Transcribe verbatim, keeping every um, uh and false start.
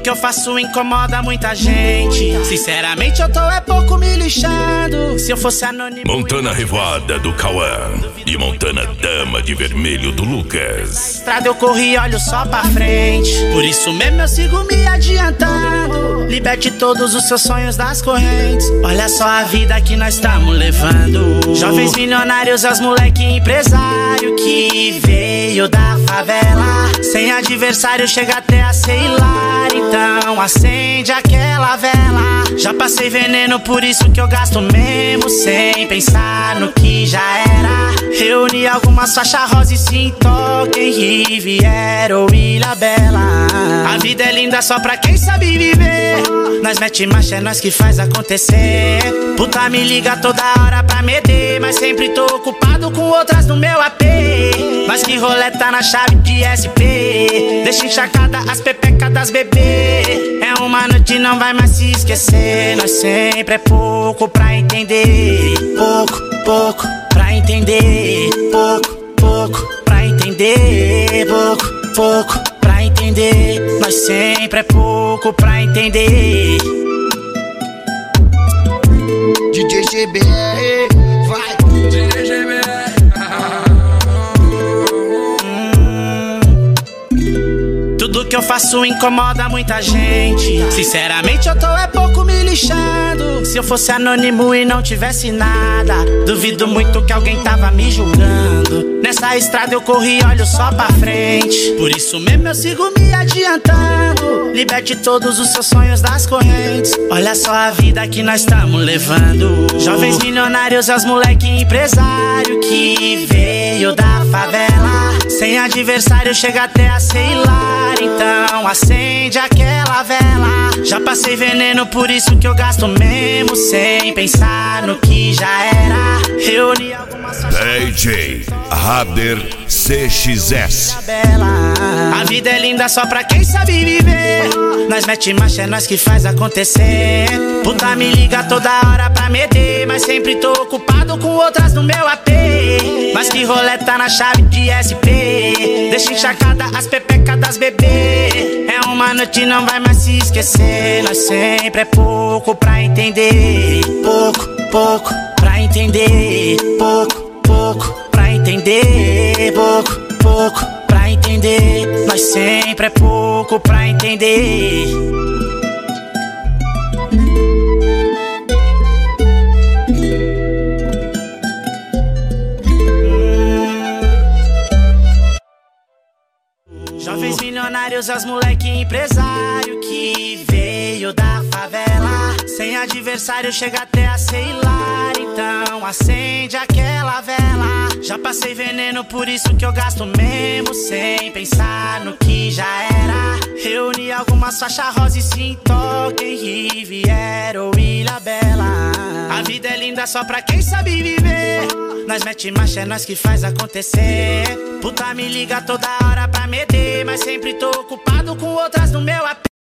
que eu faço incomoda muita gente. Sinceramente eu tô é pouco me lixando. Se eu fosse anônimo... Montana Revoada do Cauã e Montana Dama de Vermelho do Lucas. Estrada eu corri, olho só pra frente. Por isso mesmo eu sigo me adiantando. Liberte todos os seus sonhos das correntes. Olha só a vida que nós estamos levando. Jovens milionários, é os moleque empresário que veio da favela. Sem adversário chega até a ser hilário. Então acende aquela vela. Já passei veneno, por isso que eu gasto mesmo sem pensar no que já era. Reuni algumas faixas rosa e sim toquem Riviera ou Ilha Bela. A vida é linda só pra quem sabe viver. Nós mete marcha, é nós que faz acontecer. Puta me liga toda hora pra meter, mas sempre tô ocupado com outras no meu A P. Mas que roleta na chave de S P. Deixa encharcada as pepecas das bebê. É uma noite, não vai mais se esquecer. Nós sempre é pouco pra entender. Pouco, pouco pra entender. Pouco, pouco pra entender. Pouco, pouco pra entender. Nós sempre é pouco pra entender. D J G B R, vai. D J G B R. Tudo que eu faço incomoda muita gente. Sinceramente eu tô é pouco me lixando. Se eu fosse anônimo e não tivesse nada, duvido muito que alguém tava me julgando. Nessa estrada eu corri, olho só pra frente. Por isso mesmo eu sigo me adiantando. Liberte todos os seus sonhos das correntes. Olha só a vida que nós estamos levando. Jovens milionários, é os moleque empresário que veio da favela. Sem adversário chega até a ser hilário. Então acende aquela vela. Já passei veneno, por isso que eu gasto mesmo sem pensar no que já era. Reuni algumas D J Rader C X S. A vida é linda só pra quem sabe viver. Nós mete marcha, é nós que faz acontecer. Puta me liga toda hora pra meter, mas sempre tô ocupado com outras no meu A P. Mas que roleta na chave de S P. Deixa encharcada as pepecas das bebê. É uma noite, não vai mais se esquecer. Nós sempre é pouco pra entender. Pouco, pouco pra entender. Pouco, pouco pra entender. Pouco, pouco pra entender. Nós sempre é pouco pra entender. Jovens milionários, é os moleque empresário que veio da favela. Sem adversário chega até a ser hilário. Então acende aquela vela. Já passei veneno, por isso que eu gasto mesmo sem pensar no que já era. Reuni algumas faixas rosa e sim toquem Riviera ou Ilha Bela. A vida é linda só pra quem sabe viver. Nós mete marcha, é nós que faz acontecer. Puta me liga toda hora pra meter, mas sempre tô ocupado com outras no meu A P.